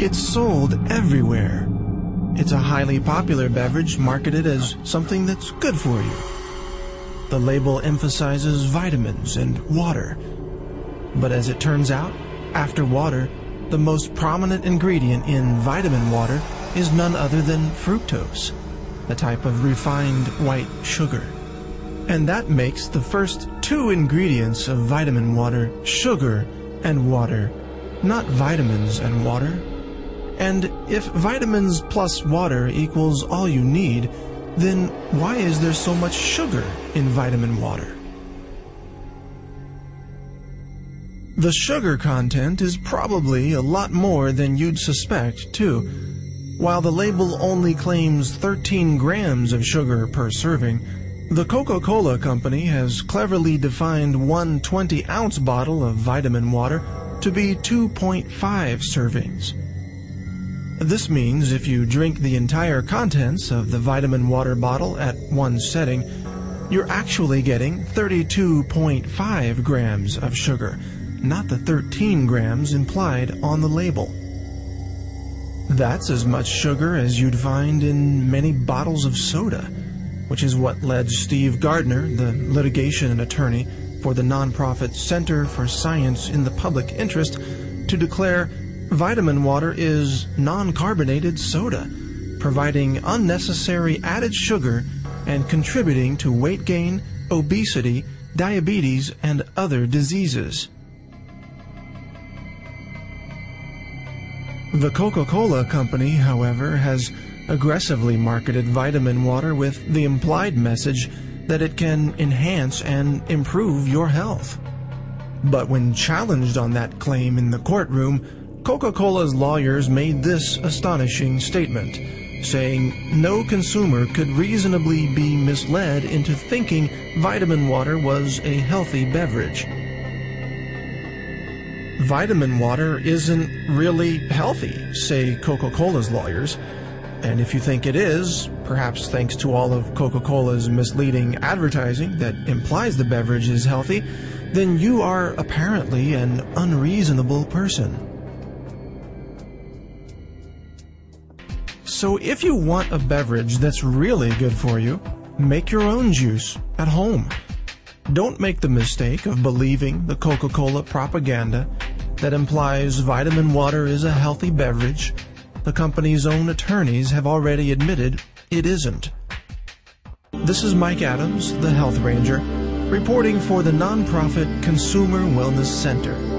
It's sold everywhere. It's a highly popular beverage marketed as something that's good for you. The label emphasizes vitamins and water. But as it turns out, after water, the most prominent ingredient in vitamin water is none other than fructose, a type of refined white sugar. And that makes the first two ingredients of vitamin water sugar and water, not vitamins and water. And if vitamins plus water equals all you need, then why is there so much sugar in vitamin water? The sugar content is probably a lot more than you'd suspect, too. While the label only claims 13 grams of sugar per serving, the Coca-Cola Company has cleverly defined one 20-ounce bottle of vitamin water to be 2.5 servings. This means if you drink the entire contents of the vitamin water bottle at one setting, you're actually getting 32.5 grams of sugar, not the 13 grams implied on the label. That's as much sugar as you'd find in many bottles of soda, which is what led Steve Gardner, the litigation attorney for the nonprofit Center for Science in the Public Interest, to declare vitamin water is non-carbonated soda, providing unnecessary added sugar and contributing to weight gain, obesity, diabetes, and other diseases. The Coca-Cola Company, however, has aggressively marketed vitamin water with the implied message that it can enhance and improve your health. But when challenged on that claim in the courtroom, Coca-Cola's lawyers made this astonishing statement, saying no consumer could reasonably be misled into thinking vitamin water was a healthy beverage. Vitamin water isn't really healthy, say Coca-Cola's lawyers. And if you think it is, perhaps thanks to all of Coca-Cola's misleading advertising that implies the beverage is healthy, then you are apparently an unreasonable person. So if you want a beverage that's really good for you, make your own juice at home. Don't make the mistake of believing the Coca-Cola propaganda that implies vitamin water is a healthy beverage. The company's own attorneys have already admitted it isn't. This is Mike Adams, the Health Ranger, reporting for the nonprofit Consumer Wellness Center.